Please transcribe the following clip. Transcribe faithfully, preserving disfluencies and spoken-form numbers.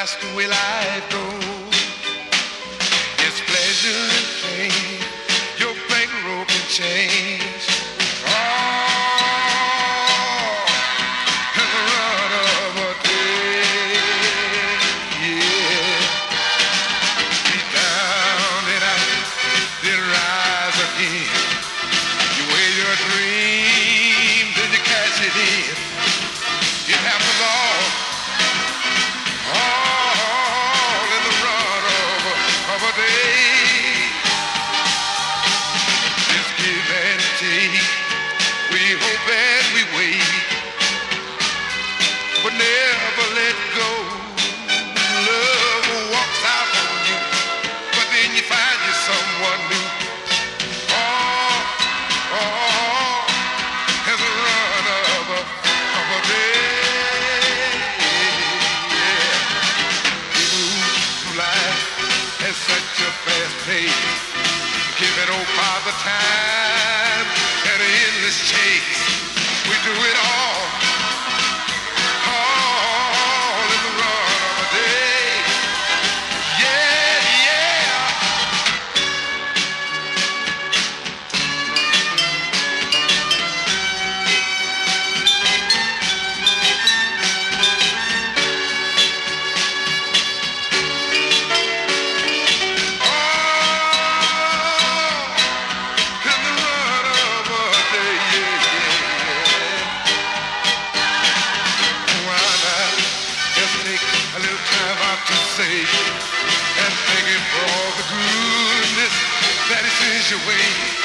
that's the way life goes. It's pleasure and pain, your bankroll can change. Oh, in the run of a day, yeah. Be down and out, then rise again. You weigh your dreams and you cash it in. It happens all, all in the run of a, of a day. Just give and take, we hope and we wait, but never let go. Love walks out on you, but then you find you someone new. Oh, oh, as a run of a, of a day. Yeah. We move through life at such a fast pace, giving old father time and an endless chase. We do it all, all in the run of a day. Yeah, yeah. Oh, in the run of a day, yeah, yeah. Why not just take a little time out to say and thank Him for all the goodness that He sends your way.